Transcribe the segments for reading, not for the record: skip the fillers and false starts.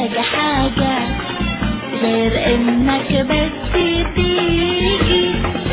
محتاجة حاجة غير انك بس تيجي.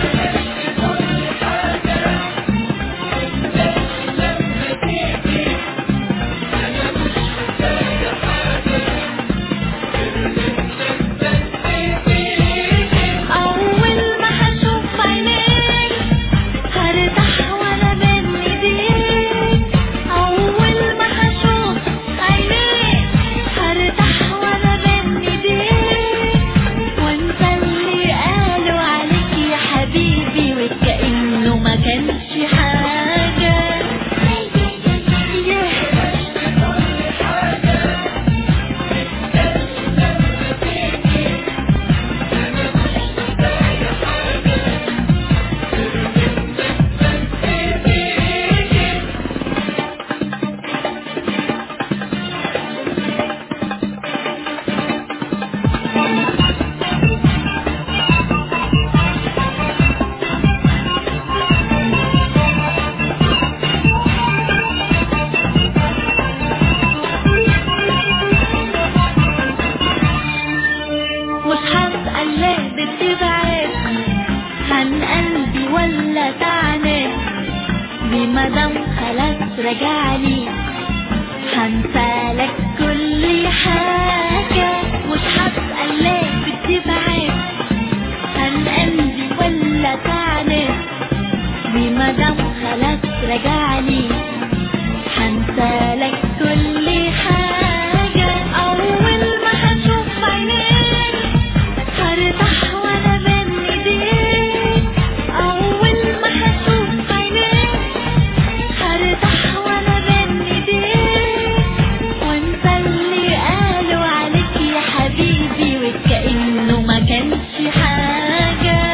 قلبي ولا تعني بمدام خلاص رجعني هنسالك كل حاجة. مش هسأل ليه بتبعد عن قلبي ولا تعني بمدام خلاص رجعني هنسالك كل حاجة. أول ما هشوف عينيك هرتاح وأنا بين إيديك. أول ما هشوف عينيك هرتاح وأنا بين إيديك. وأنت اللي قالوا عليك يا حبيبي وكأنه ما كانش حاجة.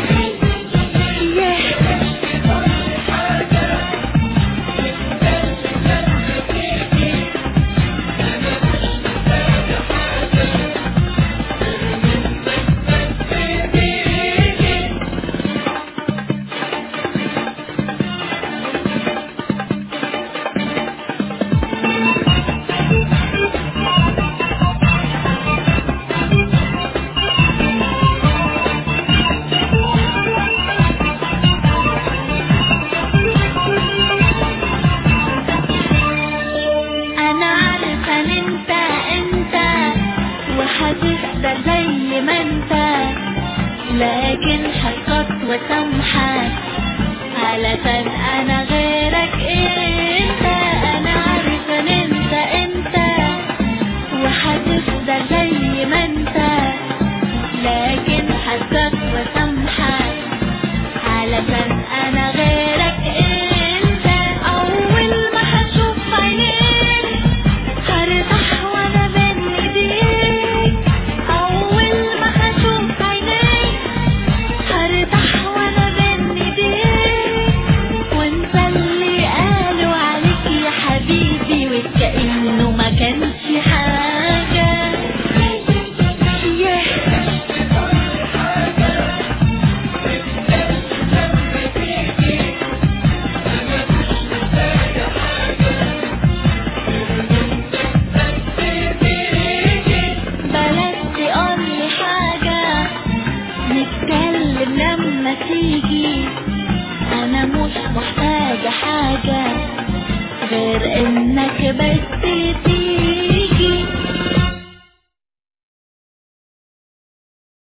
هتفضل زي ما انت لكن هسكت وسامحك علشان انا غيرك انت. انا عارفه ان انت وهتفضل زي ما انت لكن هسكت وسامحك علشان انا غيرك انت. اول ما هشوف عينيك هرتاح وانا بين ايديك. أول ما هشوف عينيك هرتاح وأنا بين إيديك. وأنت اللي قالوا عليك يا حبيبي وكأنه ما كانش حاجة. نتكلم لما تيجي أنا مش محتاجة حاجة غير إنك بس